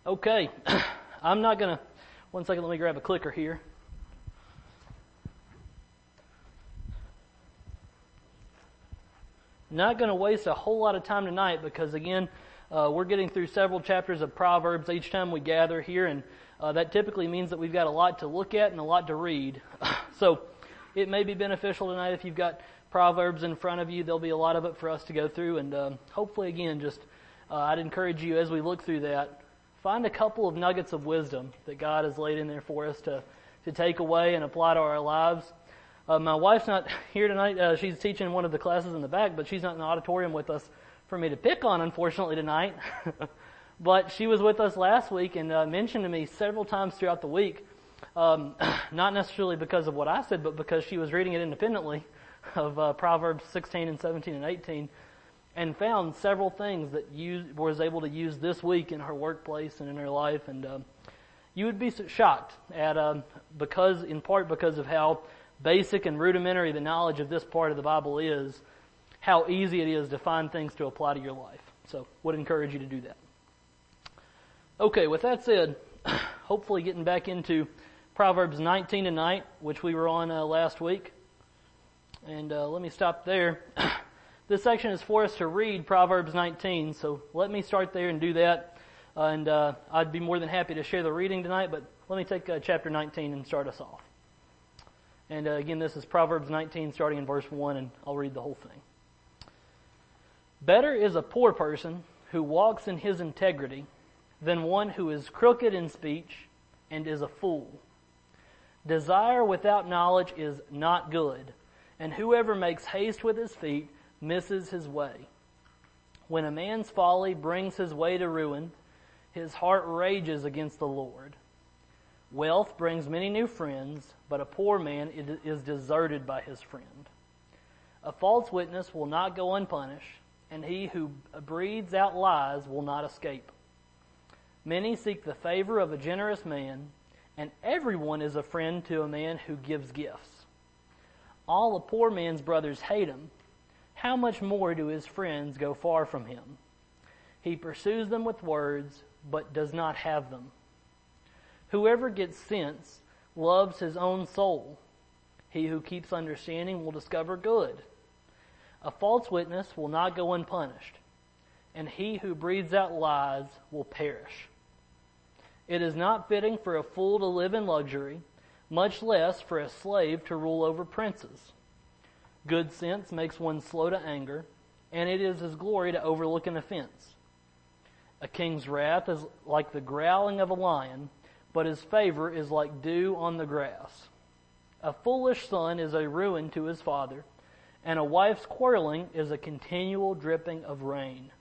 Okay, I'm not going to, one second, let me grab a clicker here. Not going to waste a whole lot of time tonight because, again, we're getting through several chapters of Proverbs each time we gather here, and that typically means that we've got a lot to look at and a lot to read. So it may be beneficial tonight if you've got Proverbs in front of you. There'll be a lot of it for us to go through, and hopefully, again, just I'd encourage you as we look through that, find a couple of nuggets of wisdom that God has laid in there for us to take away and apply to our lives. My wife's not here tonight. She's teaching one of the classes in the back, but she's not in the auditorium with us for me to pick on, unfortunately, tonight. But she was with us last week and mentioned to me several times throughout the week, not necessarily because of what I said, but because she was reading it independently of Proverbs 16 and 17 and 18, and found several things that was able to use this week in her workplace and in her life. And you would be shocked at in part because of how basic and rudimentary the knowledge of this part of the Bible is, how easy it is to find things to apply to your life. So, would encourage you to do that. Okay, with that said, hopefully getting back into Proverbs 19 tonight, which we were on last week. And let me stop there. This section is for us to read Proverbs 19, so let me start there and do that. And I'd be more than happy to share the reading tonight, but let me take chapter 19 and start us off. And again, this is Proverbs 19, starting in verse 1, and I'll read the whole thing. Better is a poor person who walks in his integrity than one who is crooked in speech and is a fool. Desire without knowledge is not good, and whoever makes haste with his feet misses his way. When a man's folly brings his way to ruin, his heart rages against the Lord. Wealth brings many new friends, but a poor man is deserted by his friend. A false witness will not go unpunished, and he who breathes out lies will not escape. Many seek the favor of a generous man, and everyone is a friend to a man who gives gifts. All a poor man's brothers hate him. How much more do his friends go far from him? He pursues them with words, but does not have them. Whoever gets sense loves his own soul. He who keeps understanding will discover good. A false witness will not go unpunished, and he who breathes out lies will perish. It is not fitting for a fool to live in luxury, much less for a slave to rule over princes. Good sense makes one slow to anger, and it is his glory to overlook an offense. A king's wrath is like the growling of a lion, but his favor is like dew on the grass. A foolish son is a ruin to his father, and a wife's quarreling is a continual dripping of rain.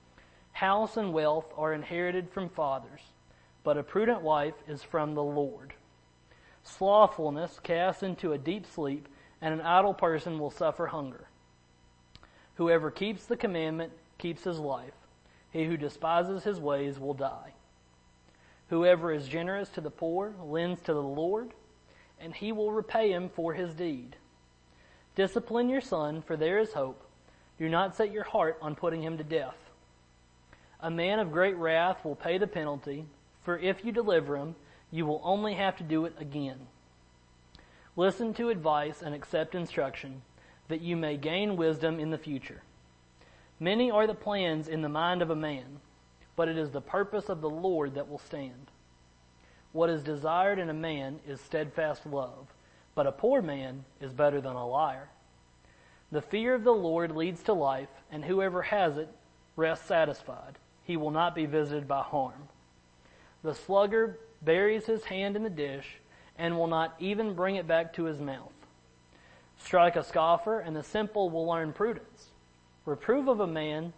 House and wealth are inherited from fathers, but a prudent wife is from the Lord. Slothfulness casts into a deep sleep, and an idle person will suffer hunger. Whoever keeps the commandment keeps his life. He who despises his ways will die. Whoever is generous to the poor lends to the Lord, and he will repay him for his deed. Discipline your son, for there is hope. Do not set your heart on putting him to death. A man of great wrath will pay the penalty, for if you deliver him, you will only have to do it again. Listen to advice and accept instruction, that you may gain wisdom in the future. Many are the plans in the mind of a man, but it is the purpose of the Lord that will stand. What is desired in a man is steadfast love, but a poor man is better than a liar. The fear of the Lord leads to life, and whoever has it rests satisfied. He will not be visited by harm. The sluggard buries his hand in the dish and will not even bring it back to his mouth. Strike a scoffer, and the simple will learn prudence. Reprove a man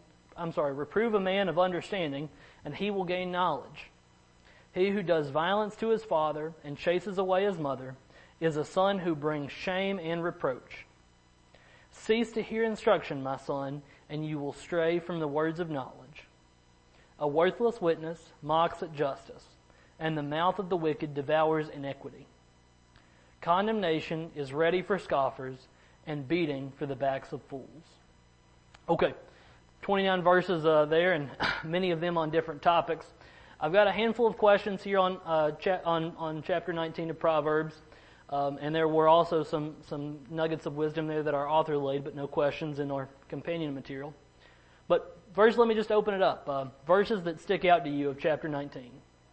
of understanding, and he will gain knowledge. He who does violence to his father and chases away his mother is a son who brings shame and reproach. Cease to hear instruction, my son, and you will stray from the words of knowledge. A worthless witness mocks at justice, and the mouth of the wicked devours iniquity. Condemnation is ready for scoffers, and beating for the backs of fools. Okay, 29 verses there, and many of them on different topics. I've got a handful of questions here on chapter 19 of Proverbs, and there were also some nuggets of wisdom there that our author laid, but no questions in our companion material. But first, let me just open it up. Verses that stick out to you of chapter 19.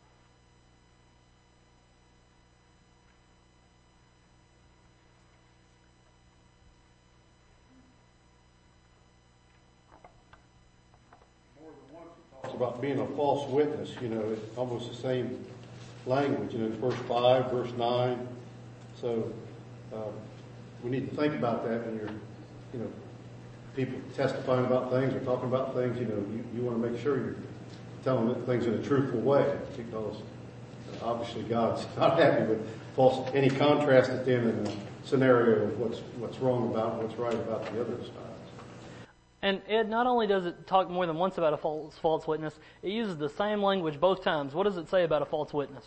About being a false witness, it's almost the same language, verse 5, verse 9. So we need to think about that when you're, people testifying about things or talking about things. You want to make sure you're telling things in a truthful way, because obviously God's not happy with false. Any contrast it then in a scenario of what's wrong about and what's right about the other side. And Ed, not only does it talk more than once about a false witness, it uses the same language both times. What does it say about a false witness?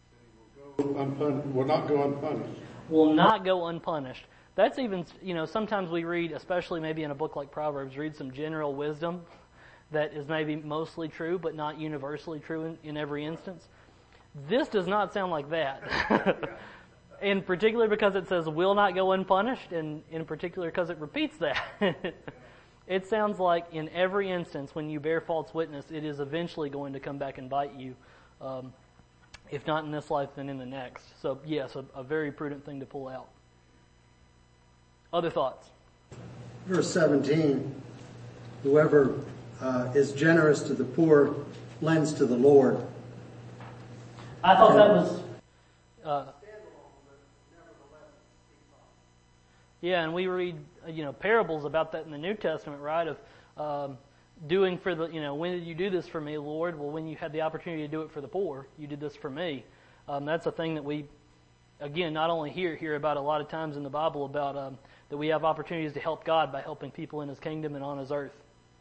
Will not go unpunished. Will not go unpunished. That's even, sometimes we read, especially maybe in a book like Proverbs, read some general wisdom that is maybe mostly true, but not universally true in every instance. This does not sound like that. In particular because it says will not go unpunished, and in particular because it repeats that. It sounds like in every instance when you bear false witness, it is eventually going to come back and bite you. If not in this life, then in the next. So yes, a very prudent thing to pull out. Other thoughts? Verse 17, whoever is generous to the poor lends to the Lord. I thought that was... Yeah, and we read, parables about that in the New Testament, right? Of doing for the, when did you do this for me, Lord? Well, when you had the opportunity to do it for the poor, you did this for me. That's a thing that we, again, not only hear about a lot of times in the Bible about that we have opportunities to help God by helping people in His kingdom and on His earth.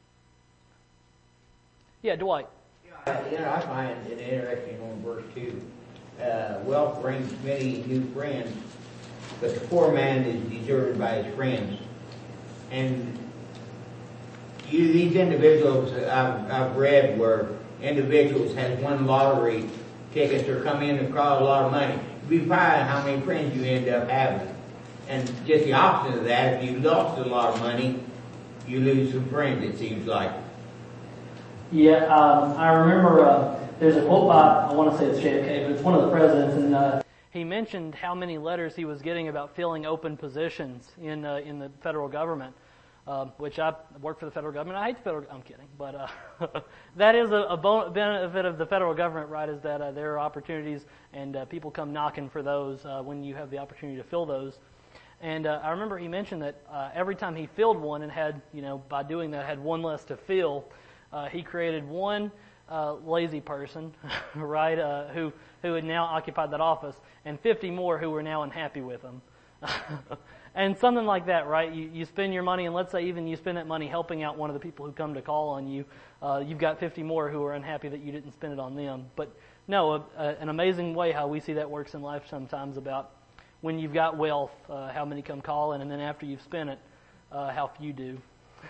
Yeah, Dwight. Yeah, I find it interesting on verse 2. Wealth brings many new friends, but the poor man is deserted by his friends. And these individuals I've read where individuals have won lottery tickets or come in and draw a lot of money. You'd be surprised how many friends you end up having. And just the opposite of that, if you lost a lot of money, you lose some friends, it seems like. Yeah, I remember there's a quote by, I want to say it's JFK, but it's one of the presidents, and he mentioned how many letters he was getting about filling open positions in the federal government, which I work for the federal government. I hate the federal. I'm kidding, but that is a benefit of the federal government, right? Is that there are opportunities and people come knocking for those when you have the opportunity to fill those. And I remember he mentioned that every time he filled one and had, by doing that, had one less to fill, he created one lazy person, right, who had now occupied that office, and 50 more who were now unhappy with him. And something like that, right? You spend your money, and let's say even you spend that money helping out one of the people who come to call on you, you've got 50 more who are unhappy that you didn't spend it on them. But no, an amazing way how we see that works in life sometimes about when you've got wealth, how many come calling, and then after you've spent it, how few do.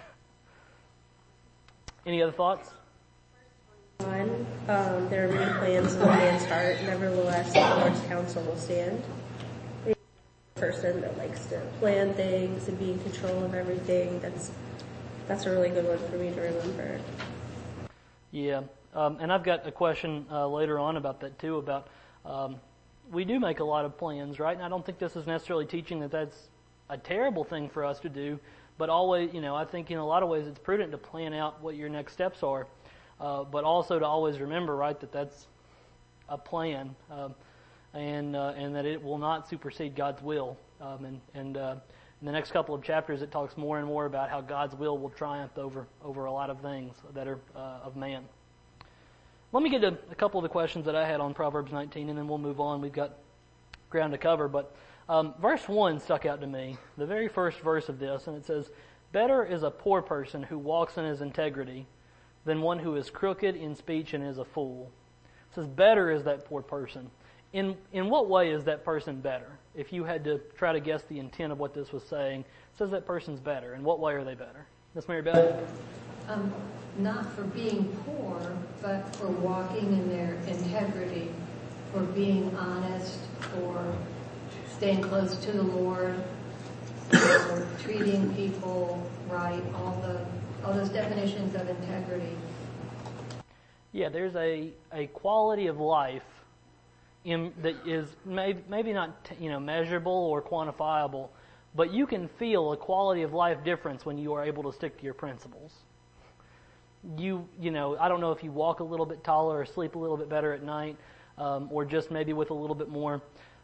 Any other thoughts? There are many plans for man's heart, nevertheless the Lord's counsel will stand. A person that likes to plan things and be in control of everything, that's a really good one for me to remember. Yeah, and I've got a question later on about that too, about we do make a lot of plans, right? And I don't think this is necessarily teaching that that's a terrible thing for us to do, but always, I think in a lot of ways it's prudent to plan out what your next steps are. But also to always remember, right, that that's a plan, and that it will not supersede God's will. And in the next couple of chapters, it talks more and more about how God's will triumph over a lot of things that are of man. Let me get to a couple of the questions that I had on Proverbs 19, and then we'll move on. We've got ground to cover, but verse 1 stuck out to me, the very first verse of this, and it says, "Better is a poor person who walks in his integrity than one who is crooked in speech and is a fool." It says, better is that poor person. In what way is that person better? If you had to try to guess the intent of what this was saying, it says that person's better. In what way are they better? Miss Mary Beth? not for being poor, but for walking in their integrity, for being honest, for staying close to the Lord, for treating people right, all those definitions of integrity. Yeah, there's a quality of life that is maybe not measurable or quantifiable, but you can feel a quality of life difference when you are able to stick to your principles. I don't know if you walk a little bit taller or sleep a little bit better at night, or just maybe with a little bit more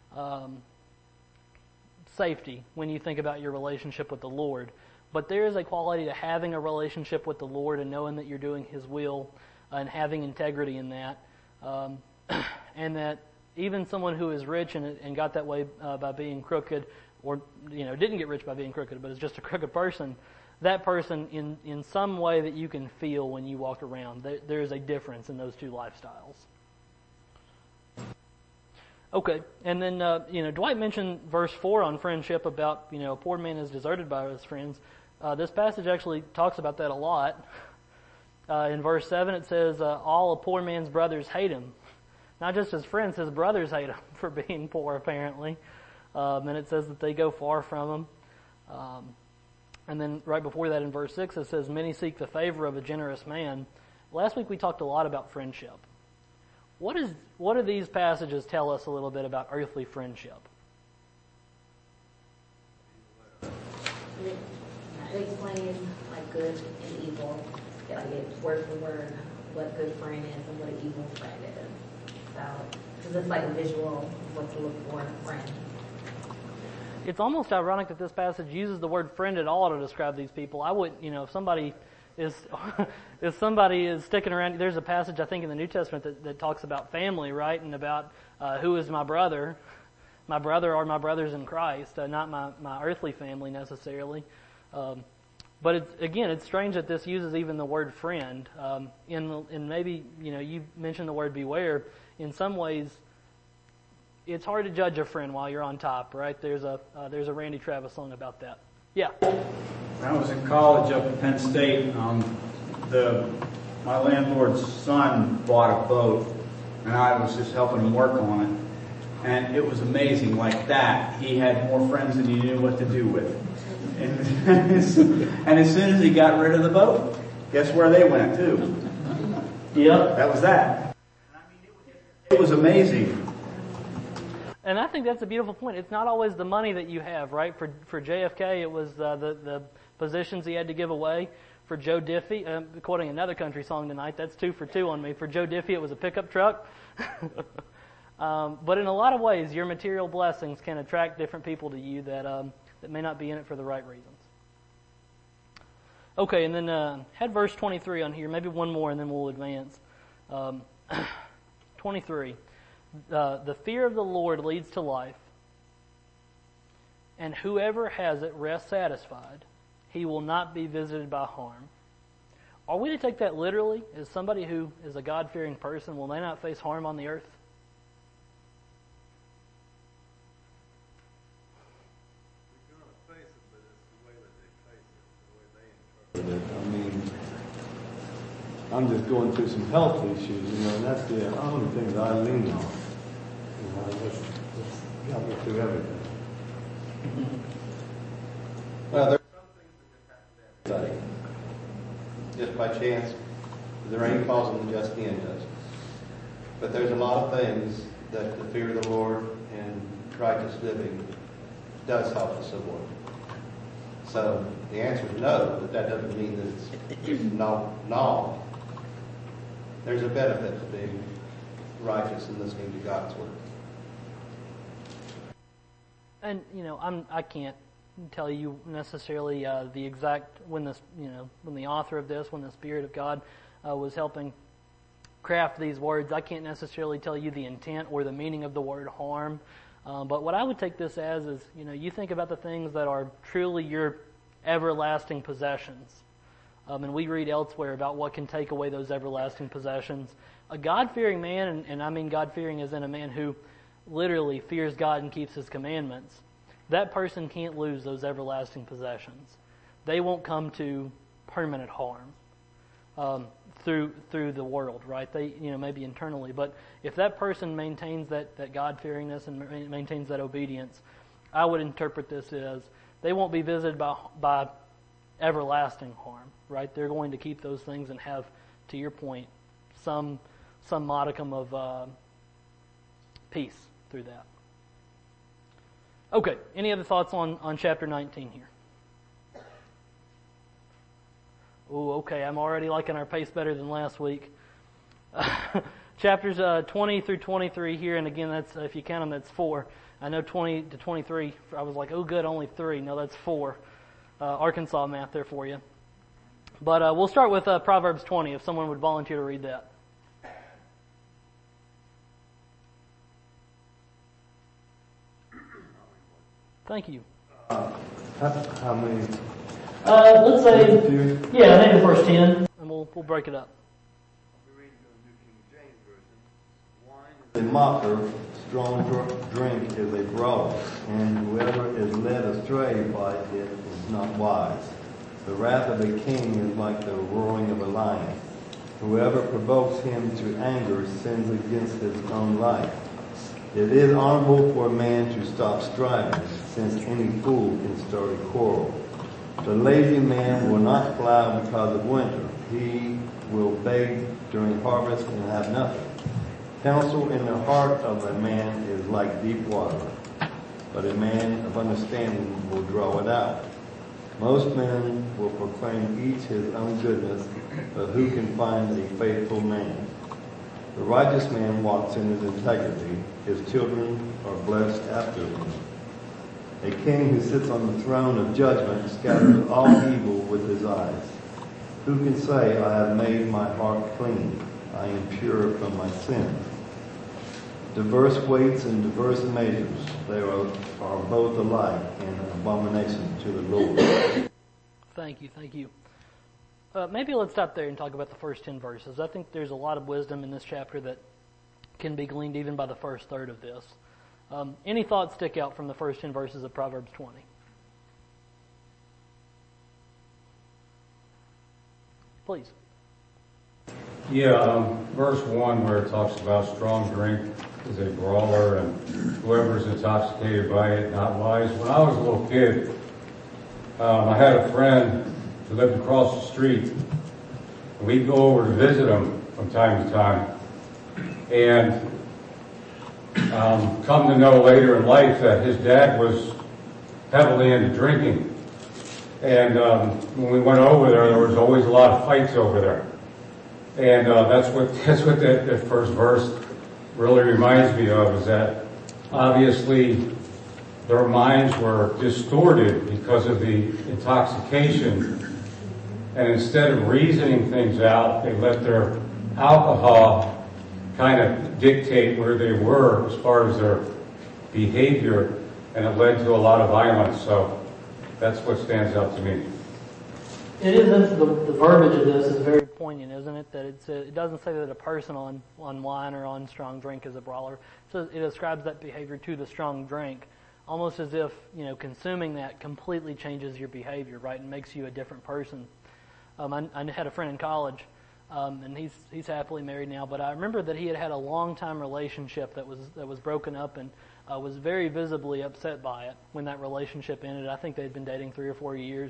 safety when you think about your relationship with the Lord. But there is a quality to having a relationship with the Lord and knowing that you're doing His will and having integrity in that, and that even someone who is rich and got that way by being crooked, or didn't get rich by being crooked, but is just a crooked person, that person in some way that you can feel when you walk around, there is a difference in those two lifestyles. Okay, and then Dwight mentioned verse 4 on friendship about a poor man is deserted by his friends. This passage actually talks about that a lot. In verse 7 it says, all a poor man's brothers hate him. Not just his friends, his brothers hate him for being poor, apparently. And it says that they go far from him. And then right before that in verse 6 it says, many seek the favor of a generous man. Last week we talked a lot about friendship. What do these passages tell us a little bit about earthly friendship? It explains like good and evil. Like it's word for word what good friend is and what an evil friend is. So, because it's like a visual of what to look for in a friend. It's almost ironic that this passage uses the word friend at all to describe these people. I would, if somebody is sticking around, there's a passage I think in the New Testament that talks about family, right, and about who is my brother or my brothers in Christ, not my earthly family necessarily. But it's strange that this uses even the word friend. And maybe you mentioned the word beware. In some ways, it's hard to judge a friend while you're on top, right? There's a Randy Travis song about that. Yeah. When I was in college up at Penn State, my landlord's son bought a boat, and I was just helping him work on it. And it was amazing. Like that, he had more friends than he knew what to do with. And as soon as he got rid of the boat, guess where they went too? Yep, that was that. I mean, it was amazing. And I think that's a beautiful point. It's not always the money that you have, right? For JFK, it was the positions he had to give away. For Joe Diffie, quoting another country song tonight, that's 2 for 2 on me. For Joe Diffie, it was a pickup truck. But in a lot of ways, your material blessings can attract different people to you that may not be in it for the right reasons. Okay, and then had verse 23 on here, maybe one more, and then we'll advance. 23. The fear of the Lord leads to life, and whoever has it rests satisfied. He will not be visited by harm. Are we to take that literally? As somebody who is a God-fearing person, will they not face harm on the earth? I mean, I'm just going through some health issues, and that's the only thing that I lean on. Just help me through everything. Well, there's some things that just happen to everybody. Just by chance, the rain falls on the just and unjust. But there's a lot of things that the fear of the Lord and righteous living does help us avoid. So the answer is no, but that doesn't mean that it's no. There's a benefit to being righteous and listening to God's word. And I can't tell you necessarily the exact when the author of this, when the Spirit of God was helping craft these words. I can't necessarily tell you the intent or the meaning of the word harm. But what I would take this as is, you think about the things that are truly your everlasting possessions. And we read elsewhere about what can take away those everlasting possessions. A God-fearing man, and I mean God-fearing as in a man who literally fears God and keeps His commandments, that person can't lose those everlasting possessions. They won't come to permanent harm. through the world, right? They, maybe internally, but if that person maintains that God-fearingness and maintains that obedience, I would interpret this as they won't be visited by everlasting harm, right? They're going to keep those things and have, to your point, some modicum of peace through that. Okay, any other thoughts on chapter 19 here? Oh, okay, I'm already liking our pace better than last week. Chapters 20 through 23 here, and again, that's if you count them, that's 4. I know 20 to 23, I was like, oh good, only 3. No, that's 4. Arkansas math there for you. But we'll start with Proverbs 20, if someone would volunteer to read that. Thank you. How many? Let's say, maybe the first 10, and we'll break it up. A mocker, strong drink is a brawler, and whoever is led astray by it is not wise. The wrath of a king is like the roaring of a lion. Whoever provokes him to anger sins against his own life. It is honorable for a man to stop striving, since any fool can start a quarrel. The lazy man will not plow because of winter. He will beg during harvest and have nothing. Counsel in the heart of a man is like deep water, but a man of understanding will draw it out. Most men will proclaim each his own goodness, but who can find a faithful man? The righteous man walks in his integrity. His children are blessed after him. A king who sits on the throne of judgment scatters all evil with his eyes. Who can say, I have made my heart clean? I am pure from my sin. Diverse weights and diverse measures, they are both alike and an abomination to the Lord. Thank you. Maybe let's stop there and talk about the first 10 verses. I think there's a lot of wisdom in this chapter that can be gleaned even by the first third of this. Any thoughts stick out from the first 10 verses of Proverbs 20? Please. Yeah, verse 1 where it talks about strong drink is a brawler and whoever is intoxicated by it, not wise. When I was a little kid, I had a friend who lived across the street. And we'd go over to visit him from time to time. And come to know later in life that his dad was heavily into drinking. And when we went over there was always a lot of fights over there. And that's what that first verse really reminds me of, is that obviously their minds were distorted because of the intoxication. And instead of reasoning things out, they let their alcohol kind of dictate where they were as far as their behavior, and it led to a lot of violence. So that's what stands out to me. It is, the verbiage of this is very poignant, isn't it? That it doesn't say that a person on wine or on strong drink is a brawler. So it ascribes that behavior to the strong drink, almost as if, consuming that completely changes your behavior, right, and makes you a different person. I had a friend in college, and he's happily married now, but I remember that he had a long-time relationship that was broken up, and was very visibly upset by it when that relationship ended. I think they'd been dating 3 or 4 years,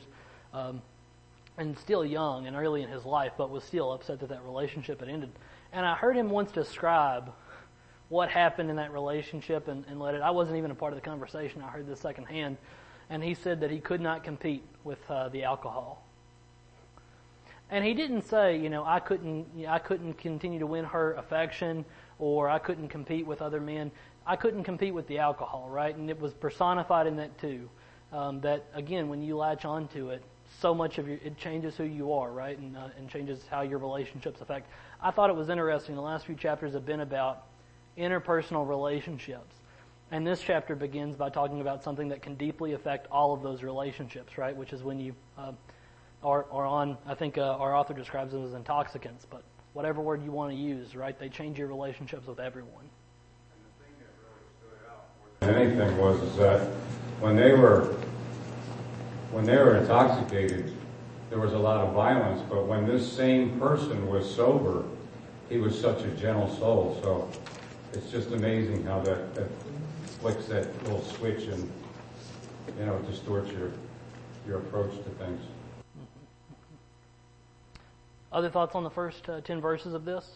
and still young and early in his life, but was still upset that relationship had ended. And I heard him once describe what happened in that relationship and let it. I wasn't even a part of the conversation. I heard this secondhand, and he said that he could not compete with the alcohol. And he didn't say, I couldn't continue to win her affection, or I couldn't compete with other men. I couldn't compete with the alcohol, right? And it was personified in that too. That again, when you latch onto it, so much of it changes who you are, right? And changes how your relationships affect. I thought it was interesting. The last few chapters have been about interpersonal relationships. And this chapter begins by talking about something that can deeply affect all of those relationships, right? Which is when you are on, I think our author describes them as intoxicants, but whatever word you want to use, right? They change your relationships with everyone. And the thing that really stood out more than anything was that when they were intoxicated, there was a lot of violence, but when this same person was sober, he was such a gentle soul. So it's just amazing how that flicks that little switch and, distorts your approach to things. Other thoughts on the first 10 verses of this?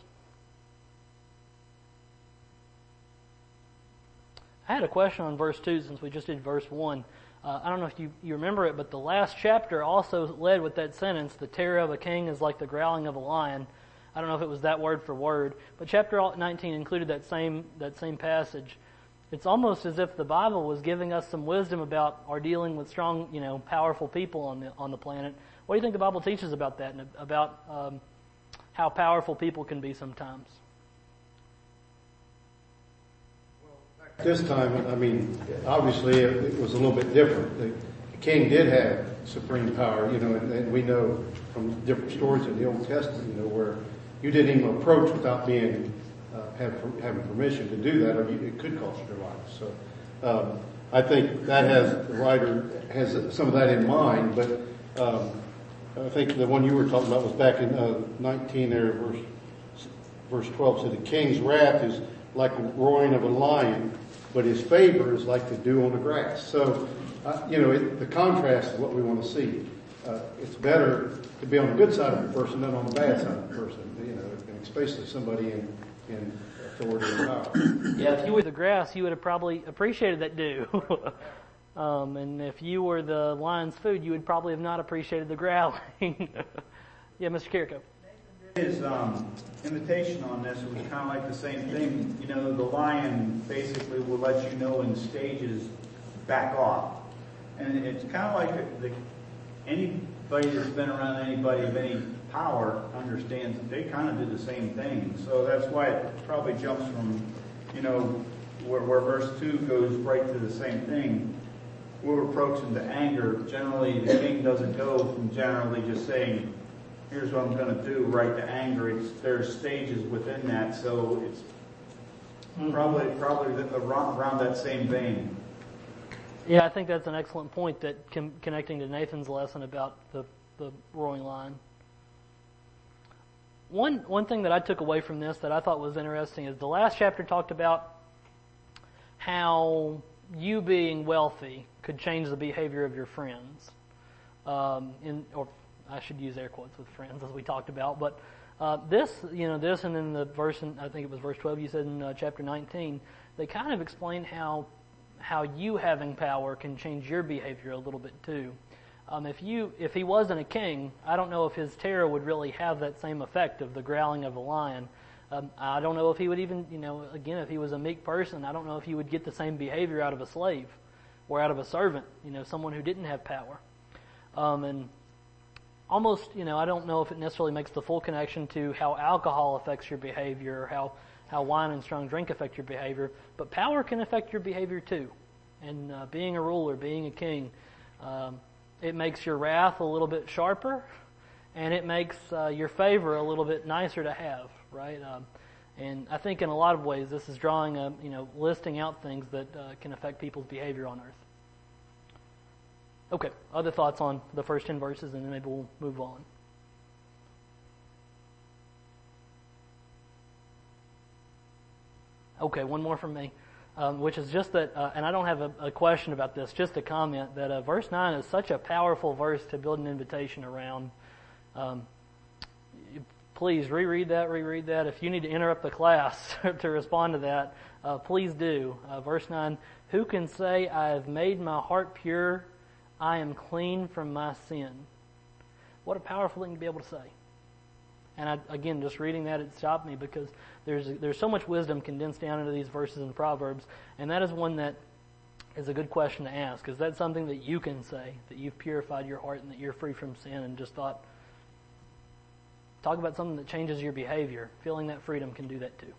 I had a question on verse 2 since we just did verse 1. I don't know if you remember it, but the last chapter also led with that sentence, the terror of a king is like the growling of a lion. I don't know if it was that word for word, but chapter 19 included that same passage. It's almost as if the Bible was giving us some wisdom about our dealing with strong, powerful people on the planet. What do you think the Bible teaches about that and about how powerful people can be sometimes? This time, obviously it was a little bit different. The king did have supreme power, and we know from different stories in the Old Testament, where you didn't even approach without being having permission to do that, or it could cost your life. So I think the writer has some of that in mind, but I think the one you were talking about was back in 19 there, verse 12. So the king's wrath is like the roaring of a lion, but his favor is like the dew on the grass. So, the contrast is what we want to see. It's better to be on the good side of the person than on the bad side of the person, and especially somebody in authority and power. Yeah, if you were the grass, you would have probably appreciated that dew. And if you were the lion's food, you would probably have not appreciated the growling. Yeah, Mr. Kirko. His invitation on this was kind of like the same thing. The lion basically will let you know in stages, back off. And it's kind of like anybody that's been around anybody of any power understands that they kind of do the same thing. So that's why it probably jumps from, where verse 2 goes right to the same thing. We're approaching to anger. Generally, the king doesn't go from generally just saying, here's what I'm going to do, right to anger. There's stages within that, so it's probably around that same vein. Yeah, I think that's an excellent point, that connecting to Nathan's lesson about the roaring lion. One thing that I took away from this that I thought was interesting is the last chapter talked about how you being wealthy could change the behavior of your friends. I should use air quotes with friends, as we talked about. But this, and then the verse, I think it was verse 12 you said in chapter 19, they kind of explain how you having power can change your behavior a little bit too. If he wasn't a king, I don't know if his terror would really have that same effect of the growling of a lion. I don't know if he would even, again, if he was a meek person, I don't know if he would get the same behavior out of a slave or out of a servant, someone who didn't have power. And almost, I don't know if it necessarily makes the full connection to how alcohol affects your behavior or how wine and strong drink affect your behavior, but power can affect your behavior too. And being a ruler, being a king, it makes your wrath a little bit sharper, and it makes your favor a little bit nicer to have, right? And I think in a lot of ways this is drawing listing out things that can affect people's behavior on earth. Okay, other thoughts on the first 10 verses, and then maybe we'll move on. Okay, one more from me, which is just that, and I don't have a question about this, just a comment, that verse 9 is such a powerful verse to build an invitation around. Please reread that. If you need to interrupt the class to respond to that, please do. Verse 9, who can say, I have made my heart pure, I am clean from my sin? What a powerful thing to be able to say. And again, just reading that, it stopped me because there's so much wisdom condensed down into these verses in Proverbs, and that is one that is a good question to ask. Is that something that you can say, that you've purified your heart and that you're free from sin, and just talk about something that changes your behavior? Feeling that freedom can do that too.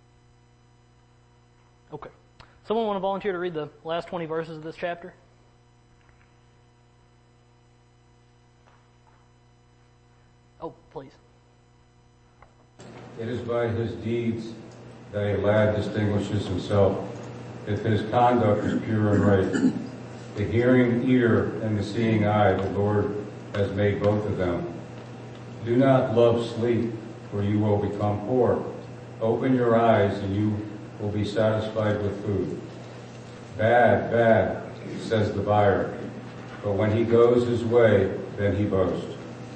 Okay. Someone want to volunteer to read the last 20 verses of this chapter? Oh, please. It is by his deeds that a lad distinguishes himself, if his conduct is pure and right. The hearing ear and the seeing eye, the Lord has made both of them. Do not love sleep, for you will become poor. Open your eyes, and you will be satisfied with food. Bad, bad, says the buyer, but when he goes his way, then he boasts.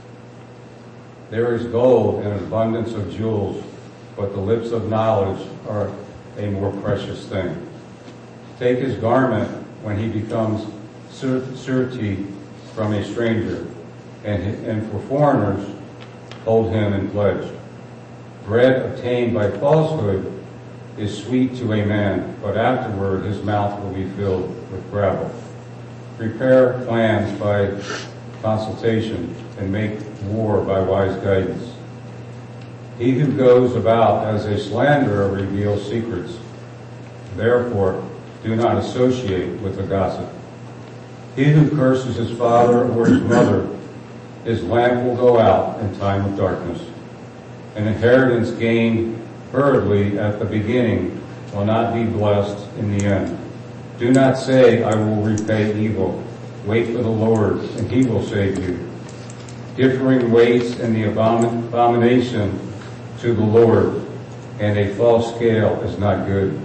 There is gold and an abundance of jewels, but the lips of knowledge are a more precious thing. Take his garment when he becomes surety from a stranger, and for foreigners, hold him in pledge. Bread obtained by falsehood is sweet to a man, but afterward his mouth will be filled with gravel. Prepare plans by consultation and make war by wise guidance. He who goes about as a slanderer reveals secrets. Therefore, do not associate with a gossip. He who curses his father or his mother, his lamp will go out in time of darkness. An inheritance gained hurriedly at the beginning will not be blessed in the end. Do not say, I will repay evil. Wait for the Lord, and he will save you. Differing weights and the abomination to the Lord, and a false scale is not good.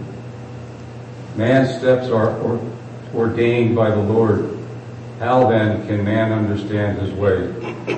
Man's steps are ordained by the Lord. How then can man understand his way?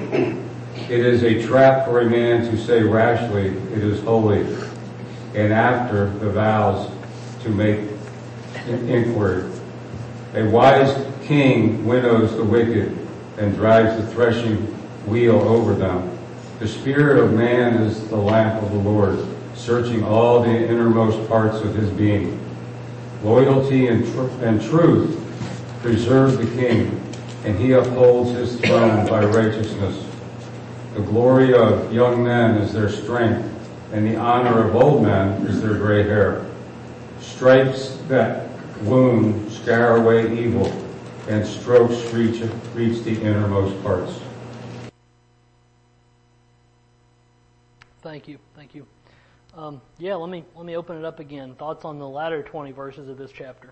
It is a trap for a man to say rashly, it is holy, and after the vows to make inquiry. A wise king winnows the wicked and drives the threshing wheel over them. The spirit of man is the lamp of the Lord, searching all the innermost parts of his being. Loyalty and truth preserve the king, and he upholds his throne by righteousness. The glory of young men is their strength, and the honor of old men is their gray hair. Stripes that wound scar away evil, and strokes reach the innermost parts. Thank you. Let me open it up again. Thoughts on the latter 20 verses of this chapter?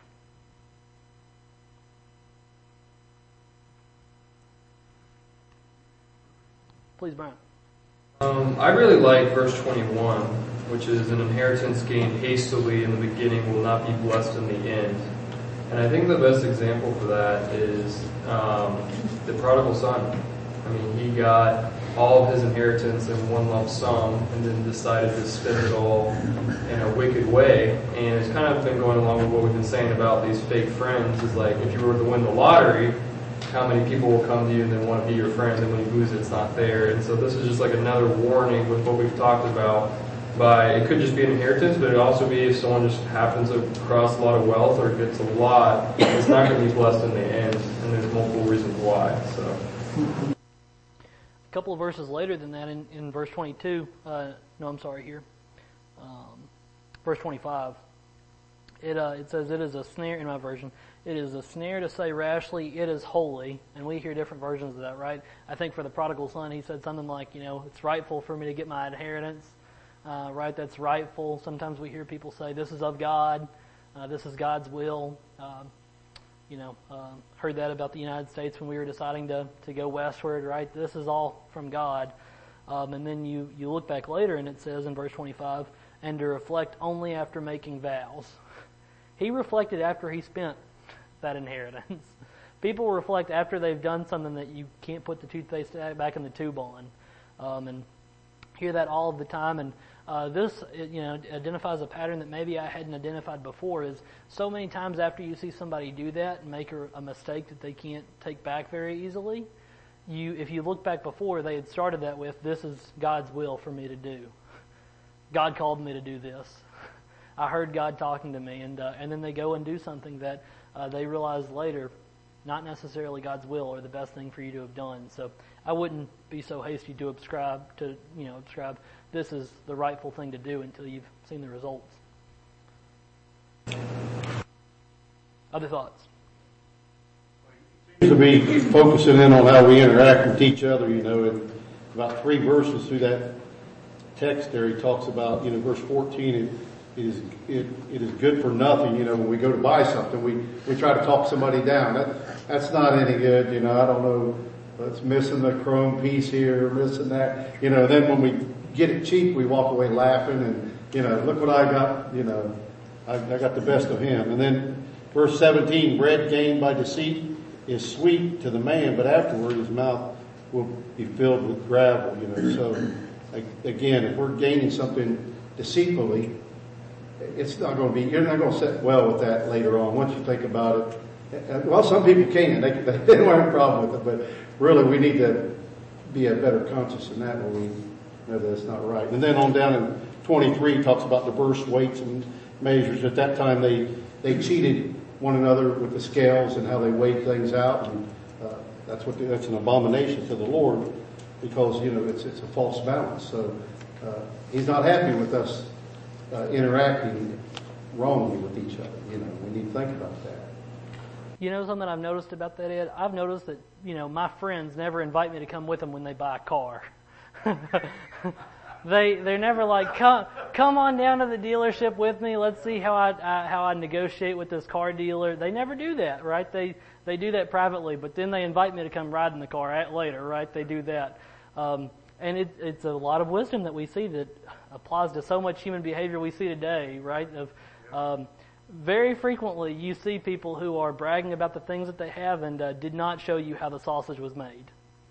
Please, Brian. I really like verse 21, which is an inheritance gained hastily in the beginning will not be blessed in the end. And I think the best example for that is the prodigal son. I mean, he got all of his inheritance in one lump sum and then decided to spend it all in a wicked way. And it's kind of been going along with what we've been saying about these fake friends. Is like, if you were to win the lottery, how many people will come to you and then want to be your friend, and when you lose it's not there. And so this is just like another warning with what we've talked about. By it could just be an inheritance, but it could also be if someone just happens across a lot of wealth or gets a lot, it's not going to be blessed in the end, and there's multiple reasons why. So a couple of verses later than that, in verse 22, verse 25, it says, it is a snare, in my version, it is a snare to say rashly, it is holy, and we hear different versions of that, right? I think for the prodigal son, he said something like, it's rightful for me to get my inheritance, right? That's rightful. Sometimes we hear people say, this is of God, this is God's will. Heard that about the United States when we were deciding to go westward, right? This is all from God. And then you look back later and it says in verse 25, and to reflect only after making vows. He reflected after he spent that inheritance. People reflect after they've done something that you can't put the toothpaste back in the tube on. And hear that all of the time. And this identifies a pattern that maybe I hadn't identified before, is so many times after you see somebody do that and make a mistake that they can't take back very easily, if you look back before, they had started that with, this is God's will for me to do. God called me to do this. I heard God talking to me, and then they go and do something that they realize later, not necessarily God's will or the best thing for you to have done. So I wouldn't be so hasty to ascribe this is the rightful thing to do until you've seen the results. Other thoughts? Seems to be focusing in on how we interact with each other. In about 3 verses through that text there, he talks about, verse 14, it is good for nothing. When we go to buy something, we try to talk somebody down. That's not any good. I don't know it's missing the chrome piece here, missing that. Then when we get it cheap, we walk away laughing and, look what I got, I got the best of him. And then verse 17, bread gained by deceit is sweet to the man, but afterward his mouth will be filled with gravel, So again, if we're gaining something deceitfully, it's not going to be, you're not going to sit well with that later on once you think about it. Well, some people can. They don't have a problem with it, but really we need to be a better conscious in that when we know that it's not right. And then on down in 23 talks about diverse weights and measures. At that time they cheated one another with the scales and how they weighed things out, and that's an abomination to the Lord because it's a false balance. So He's not happy with us interacting wrongly with each other. We need to think about that. Something I've noticed about that, Ed? I've noticed that, my friends never invite me to come with them when they buy a car. They're never like, come on down to the dealership with me. Let's see how I negotiate with this car dealer. They never do that, right? They do that privately, but then they invite me to come ride in the car later, right? They do that. And it's a lot of wisdom that we see that applies to so much human behavior we see today, right? Very frequently you see people who are bragging about the things that they have and did not show you how the sausage was made.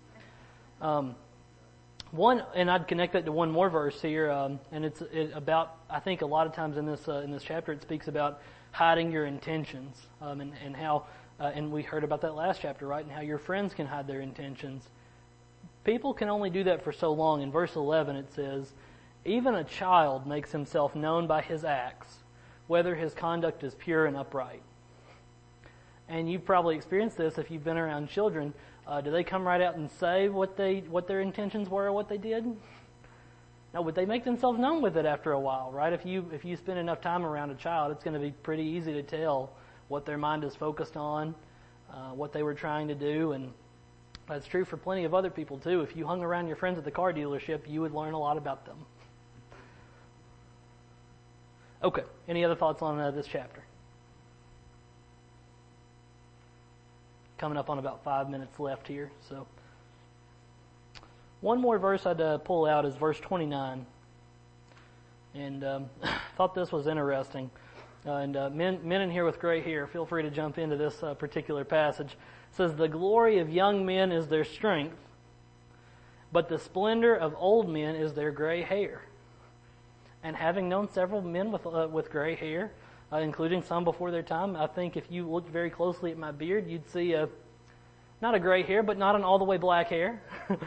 And I'd connect that to one more verse here, and it's about, I think a lot of times in this chapter it speaks about hiding your intentions, and how, and we heard about that last chapter, right? And how your friends can hide their intentions. People can only do that for so long. In verse 11 it says, even a child makes himself known by his acts, whether his conduct is pure and upright. And you've probably experienced this if you've been around children. Do they come right out and say what their intentions were or what they did? No, but they make themselves known with it after a while, right? If you spend enough time around a child, it's going to be pretty easy to tell what their mind is focused on, what they were trying to do, and that's true for plenty of other people too. If you hung around your friends at the car dealership, you would learn a lot about them. Okay, any other thoughts on this chapter? Coming up on about 5 minutes left here. So, one more verse I'd pull out is verse 29. And thought this was interesting. Men in here with gray hair, feel free to jump into this particular passage. It says, the glory of young men is their strength, but the splendor of old men is their gray hair. And having known several men with gray hair, including some before their time, I think if you looked very closely at my beard, you'd see not a gray hair, but not an all the way black hair.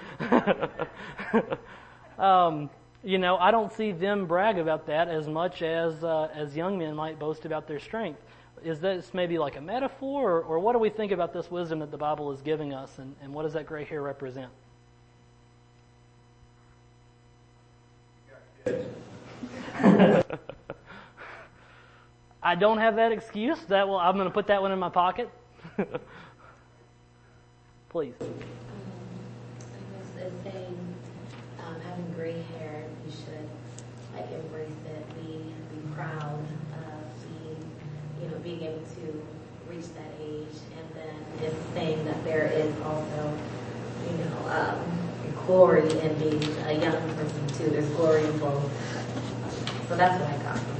I don't see them brag about that as much as young men might boast about their strength. Is this maybe like a metaphor, or what do we think about this wisdom that the Bible is giving us, and what does that gray hair represent? I don't have that excuse. I'm going to put that one in my pocket. Please. I guess it's saying having gray hair, you should embrace it, be proud of being able to reach that age, and then it's saying that there is also glory in being a young person too. There's glory in both. So that's what I got from it.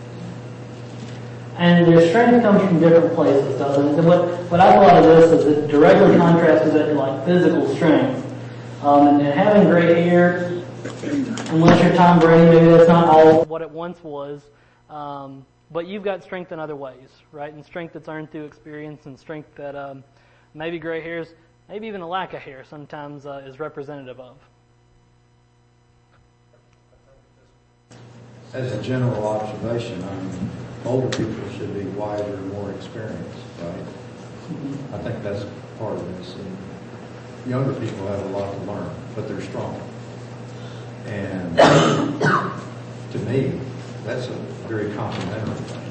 And their strength comes from different places, doesn't it? And what I thought of this is it directly contrasts with it like physical strength. And having gray hair, unless you're Tom Brady, maybe that's not all what it once was. But you've got strength in other ways, right? And strength that's earned through experience, and strength that maybe gray hairs, maybe even a lack of hair sometimes is representative of. As a general observation, older people should be wiser, more experienced, right? Mm-hmm. I think that's part of this. And younger people have a lot to learn, but they're strong. And to me, that's a very complimentary thing,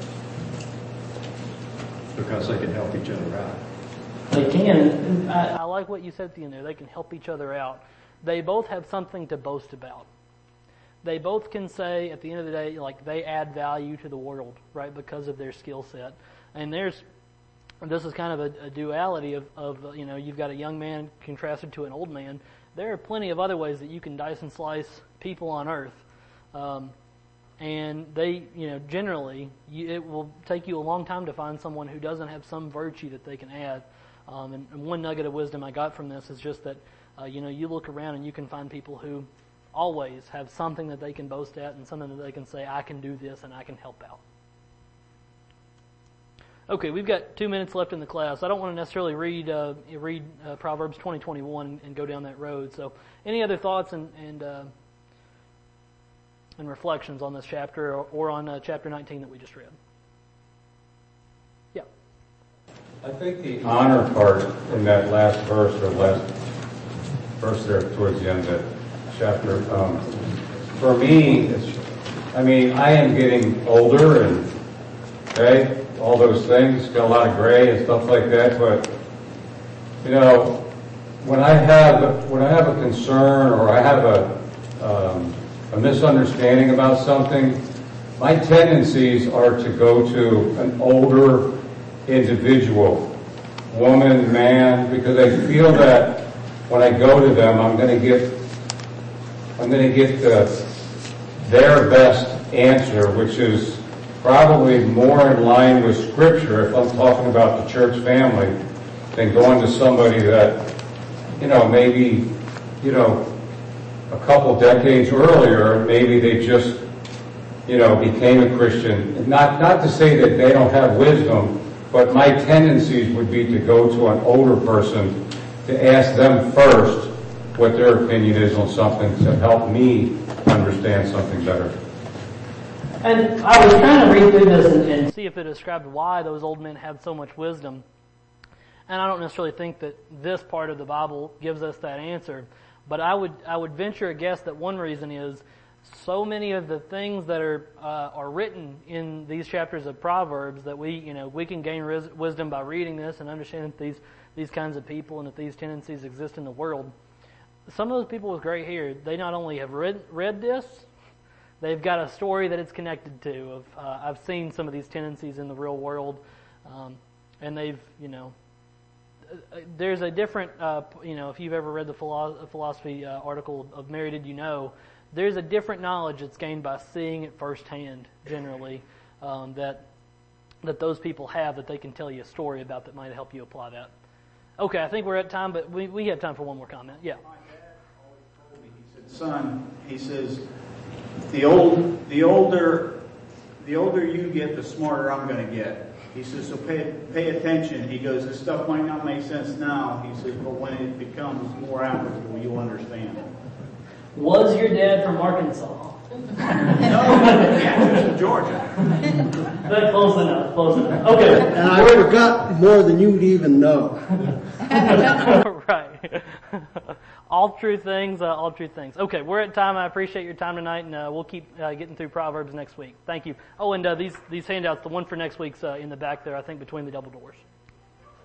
because they can help each other out. They can. I like what you said at the end there. They can help each other out. They both have something to boast about. They both can say, at the end of the day, like they add value to the world, right, because of their skill set. And there's this is kind of a duality of you've got a young man contrasted to an old man. There are plenty of other ways that you can dice and slice people on earth. And they, generally, it will take you a long time to find someone who doesn't have some virtue that they can add. And one nugget of wisdom I got from this is just that, you look around and you can find people who always have something that they can boast at and something that they can say, I can do this and I can help out. Okay, we've got 2 minutes left in the class. I don't want to necessarily read Proverbs 20:21 and go down that road. So, any other thoughts and reflections on this chapter or on chapter 19 that we just read? Yeah. I think the honor part in that last verse there towards the end of that chapter, for me, I am getting older and all those things, got a lot of gray and stuff like that, but when I have a concern or I have a misunderstanding about something, my tendencies are to go to an older individual, woman, man, because I feel that when I go to them, I'm going to get their best answer, which is probably more in line with Scripture if I'm talking about the church family than going to somebody that, maybe, a couple decades earlier, maybe they just, became a Christian. Not to say that they don't have wisdom, but my tendencies would be to go to an older person to ask them first what their opinion is on something to help me understand something better. And I was trying to read through this and see if it described why those old men had so much wisdom. And I don't necessarily think that this part of the Bible gives us that answer. But I would venture a guess that one reason is so many of the things that are written in these chapters of Proverbs that we can gain wisdom by reading this and understanding that these kinds of people and that these tendencies exist in the world. Some of those people with gray hair, they not only have read this, they've got a story that it's connected to. I've seen some of these tendencies in the real world, and they've, there's a different, if you've ever read the philosophy article of Mary Did You Know, there's a different knowledge that's gained by seeing it firsthand, generally, that those people have that they can tell you a story about that might help you apply that. Okay, I think we're at time, but we have time for one more comment. Yeah. My dad always told me, he said, son, he says, the older you get, the smarter I'm going to get. He says, so pay attention. He goes, this stuff might not make sense now. He says, but when it becomes more applicable, you'll understand. Was your dad from Arkansas? No, Kansas and Georgia. But close enough. Okay. And I forgot more than you'd even know. Right. All true things. Okay, we're at time. I appreciate your time tonight, and we'll keep getting through Proverbs next week. Thank you. Oh, and these handouts, the one for next week's in the back there, I think, between the double doors.